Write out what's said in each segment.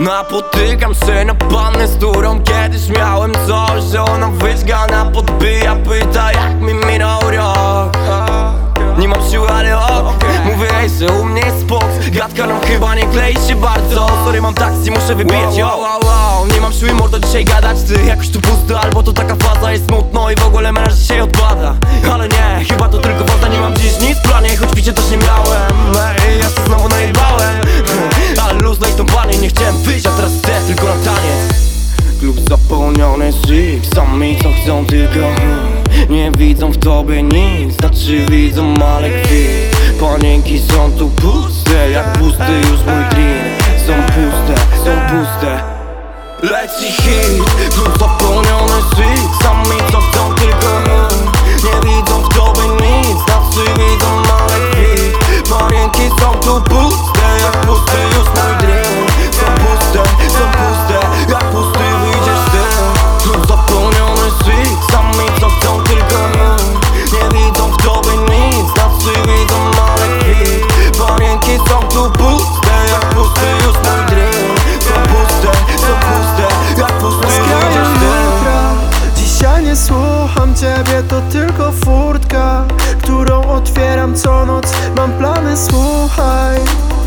Napotykam się na pannę, z którą kiedyś miałem coś, że ona wyżgana podbija, pyta jak mi minął rok. Nie mam siły, ale mówię jej, że u mnie jest spok. Gadka nam chyba nie klei się bardzo. Sorry, mam taksi, muszę wybijać, nie mam siły, mordo, dzisiaj gadać. Ty jakoś tu pusto, albo to taka faza, jest smutno i w ogóle menaż dzisiaj odpada. Ale nie, chyba to tylko woda, nie mam dziś nic w planie, choć picie też nie miałem. Ej, ja się znowu najebałem, ale luz, no i tą panie, nie chciałem wyjść, a teraz chcę tylko na taniec. Klub zapełniony szyk, sami co chcą tylko nie widzą w tobie nic, znaczy widzą ale kwit. Panienki są tu puste, jak pusty już mój drink. Są puste leci hit, klub zapełniony szyk, sami co chcą tylko nie widzą w tobie nic, znaczy widzą ale kwit. Panienki są tu puste, jak pusty już mój drink. Są puste, jak pusty wyjdziesz ty. Klub zapełniony szyk, sami co chcą tylko nie widzą w tobie nic, znaczy widzą ale kwit. Panienki są tu puste, jak pusty już mój drink. Są puste, jak pusty wyjdziesz ty. Dzisiaj nie słucham ciebie, to tylko furtka, którą otwieram co noc. Mam plany, słuchaj.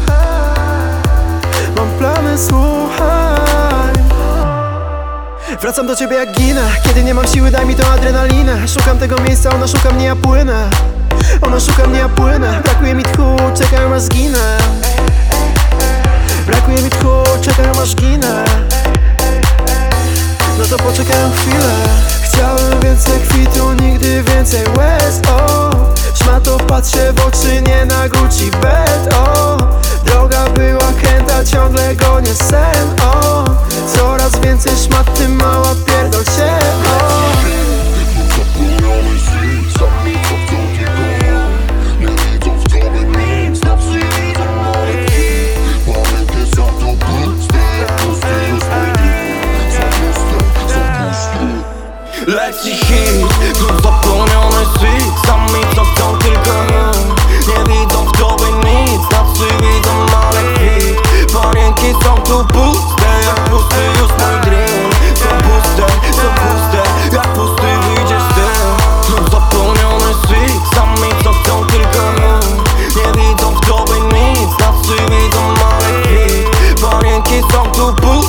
Mam plany, słuchaj. Wracam do ciebie jak ginę, kiedy nie mam siły, daj mi tą adrenalinę. Szukam tego miejsca, ona szuka mnie, ja płynę. Ona szuka mnie, ja płynę. Brakuje mi tchu, czekam aż zginę. Brakuje mi tchu, czekam aż ginę. No to poczekałem chwilę. Chciałem więcej kwitu, nigdy więcej łez. Szmato, patrzę w oczy, nie na Gucci bed. Droga była kręta, ciągle gonię sen. Coraz więcej szmat, ty mała, pierdol się. Leci hit, klub zapełniony szyk, sami co chcą tylko nie widzą w tobie nic, znaczy widzą ale kwit. Panienki są tu puste, jak pusty już mój drink. Są puste, jak pusty wyjdziesz ty. Klub zapełniony szyk, sami co chcą tylko nie widzą w tobie nic, znaczy widzą ale kwit. Panienki są tu puste.